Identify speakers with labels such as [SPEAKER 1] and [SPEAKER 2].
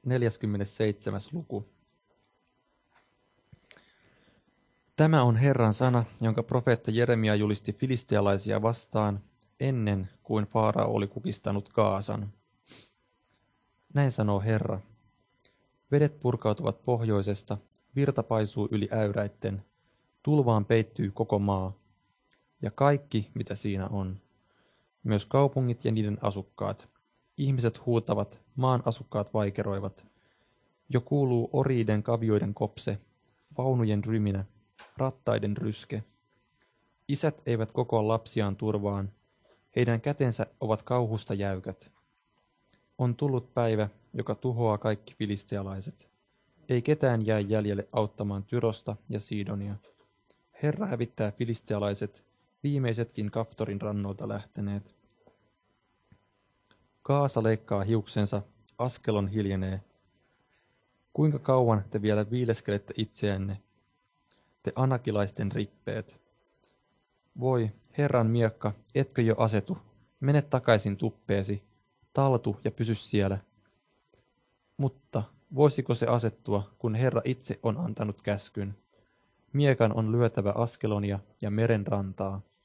[SPEAKER 1] 47. luku. Tämä on Herran sana, jonka profeetta Jeremia julisti filistealaisia vastaan ennen kuin Faarao oli kukistanut Gaasan. Näin sanoo Herra. Vedet purkautuvat pohjoisesta, virta paisuu yli äyräitten, tulvaan peittyy koko maa, ja kaikki, mitä siinä on. Myös kaupungit ja niiden asukkaat. Ihmiset huutavat, maan asukkaat vaikeroivat. Jo kuuluu oriiden kavioiden kopse, vaunujen ryminä, rattaiden ryske. Isät eivät kokoa lapsiaan turvaan, heidän kätensä ovat kauhusta jäykät. On tullut päivä, joka tuhoaa kaikki filistealaiset. Ei ketään jää jäljelle auttamaan Tyrosta ja Siidonia. Herra hävittää filistealaiset, viimeisetkin Kaftorin rannoilta lähteneet. Gaasa leikkaa hiuksensa, Askelon hiljenee. Kuinka kauan te vielä viileskelette itseänne, te anakilaisten rippeet? Voi, Herran miekka, etkö jo asetu? Mene takaisin tuppeesi, taltu ja pysy siellä. Mutta voisiko se asettua, kun Herra itse on antanut käskyn? Miekan on lyötävä Askelonia ja meren rantaa.